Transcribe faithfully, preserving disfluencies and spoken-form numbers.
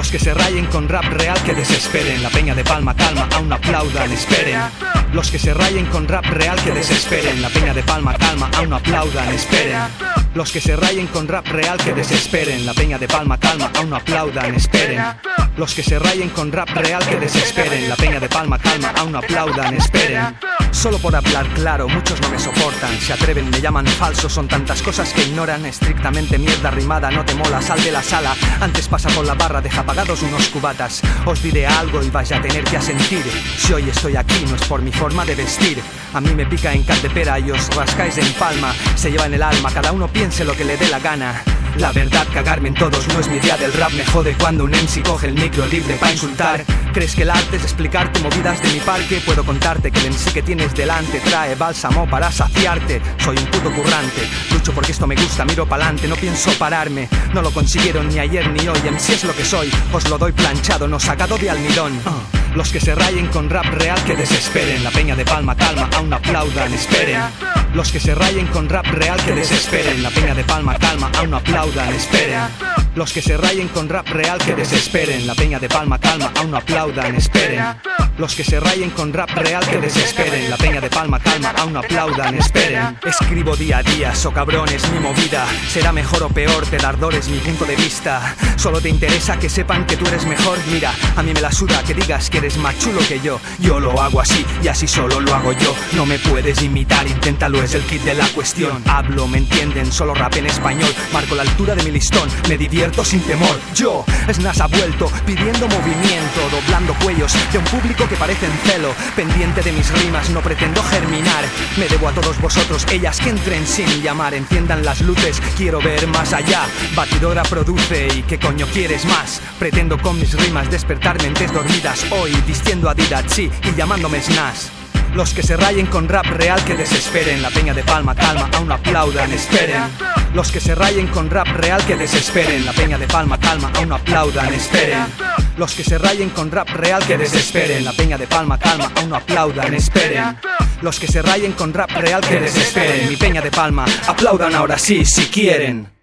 Los que se rayen con rap real que desesperen. La peña de Palma calma, aún aplaudan, esperen. Los que se rayen con rap real que desesperen. La peña de Palma calma, aún aplaudan, esperen. Los que se rayen con rap real que desesperen. La peña de Palma calma, aún aplaudan, esperen. Los que se rayen con rap real que desesperen. La peña de Palma calma, aún aplaudan, esperen. Solo por hablar claro, muchos no me soportan. Se atreven, me llaman falso, son tantas cosas que ignoran. Estrictamente mierda rimada, no te mola, sal de la sala. Antes pasa por la barra, deja apagados unos cubatas. Os diré algo y vais a tener que asentir. Si hoy estoy aquí no es por mi forma de vestir. A mí me pica en Caldepera y os rascáis en Palma. Se lleva en el alma, cada uno piense lo que le dé la gana. La verdad, cagarme en todos no es mi día del rap. Me jode cuando un M C coge el micro libre pa' insultar. ¿Crees que el arte es explicarte movidas de mi parque? Puedo contarte que el M C que tienes delante trae bálsamo para saciarte. Soy un puto currante, lucho porque esto me gusta, miro pa'lante, no pienso pararme. No lo consiguieron ni ayer ni hoy, M C es lo que soy. Os lo doy planchado, no sacado de almidón. uh. Los que se rayen con rap real que desesperen. La peña de Palma calma, aún aplaudan, esperen. Los que se rayen con rap real que desesperen. La peña de Palma calma, aún aplaudan, esperen. Los que se rayen con rap real que desesperen. La peña de Palma calma, aún aplaudan, esperen. Los que se rayen con rap real que desesperen. La peña de Palma calma, aún aplaudan, esperen. Escribo día a día, so cabrón es mi movida. Será mejor o peor, te dar ardores mi punto de vista. Solo te interesa que sepan que tú eres mejor. Mira, a mí me la suda que digas que eres más chulo que yo. Yo lo hago así y así solo lo hago yo. No me puedes imitar, inténtalo, es el kit de la cuestión. Hablo, me entienden, solo rap en español. Marco la altura de mi listón, me divierto sin temor. Yo, Snas ha vuelto, pidiendo movimiento, doblando cuellos de un público que parece en celo. Pendiente de mis rimas, no pretendo germinar. Me debo a todos vosotros, ellas que entren sin llamar. Enciendan las luces, quiero ver más allá. Batidora produce y ¿qué coño quieres más? Pretendo con mis rimas despertar mentes dormidas. Hoy vistiendo Adidas, sí, y llamándome Snas. Los que se rayen con rap real que desesperen. La peña de Palma calma, aún aplaudan, esperen. Los que se rayen con rap real que desesperen. La peña de Palma calma, aún aplaudan, esperen. Los que se rayen con rap real que desesperen. La peña de Palma calma, aún aplaudan, esperen. Los que se rayen con rap real que desesperen. Mi peña de Palma, aplaudan ahora sí, si quieren.